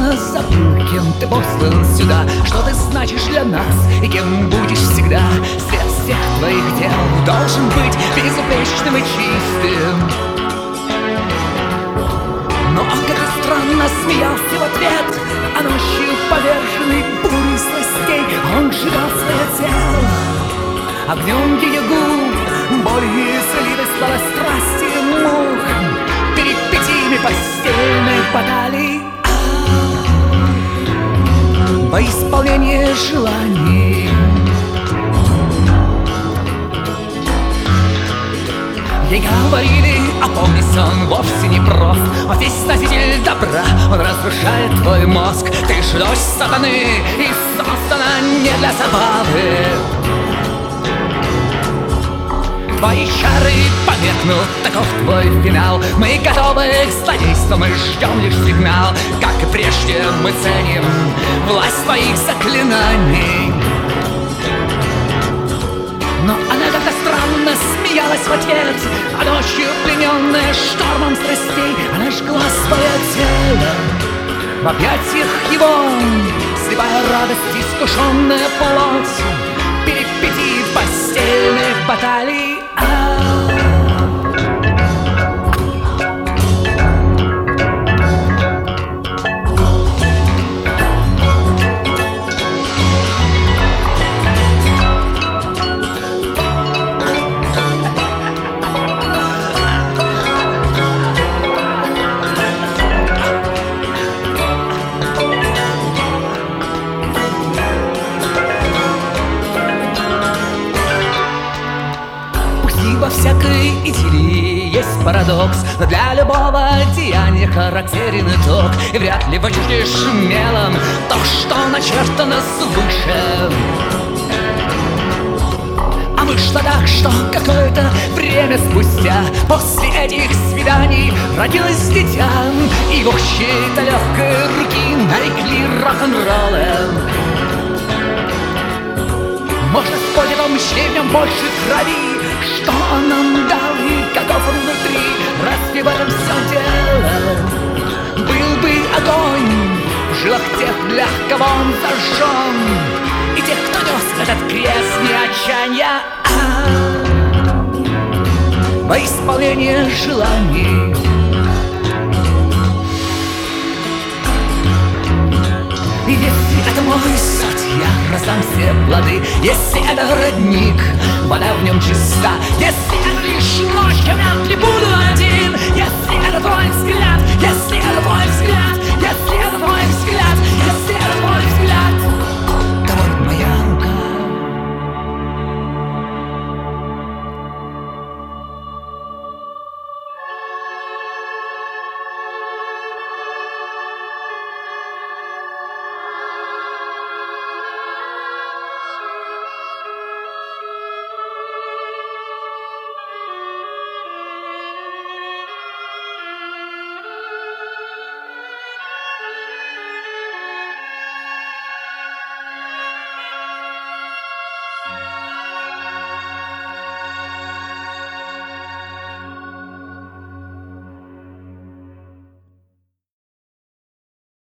словно забыл, кем ты послан сюда, что ты значишь для нас и кем будешь всегда. Свет всех твоих дел должен быть безупречным и чистым. Но он, как и странно, смеялся в ответ, а ночью, поверженный бурей страстей, он сжигал свое тело огнем ее губ, болью слились слова страсти и мук, перипетиями постельных баталий, во исполнение желаний. Ей говорили, опомнись, он вовсе не прост, он здесь носитель добра, он разрушает твой мозг. Ты ж дочь сатаны, и создана не для забавы. Твои чары померкнут, таков твой финал. Мы готовы к злодейству, мы ждем лишь сигнал. Как и прежде мы ценим власть твоих заклинаний. Но она как-то странно смеялась в ответ, а ночью, плененная штормом страстей, она жгла свое тело в объятиях его, слепая радость, искушенная плоть, перипетий постельных баталий. Во всякой идиллии есть парадокс, но для любого деяния характерен итог. И вряд ли вычтешь мелом то, что начертано свыше. А вышло так, что какое-то время спустя, после этих свиданий, родилось дитя, и его чьей-то легкой руки нарекли рок-н-роллом. Можно спорить, о мечте в нем больше крови, что он нам дал и каков он внутри. Разве в этом все дело? Был бы огонь в жилах тех, для кого он зажжен, и тех, кто нес этот крест не отчаяния, во исполнение желаний. И если это мой сад, я раздам все плоды. Если это родник, вода в нем чиста. Если это лишь ночь, я вряд ли буду один. Если это твой взгляд, если это твой взгляд,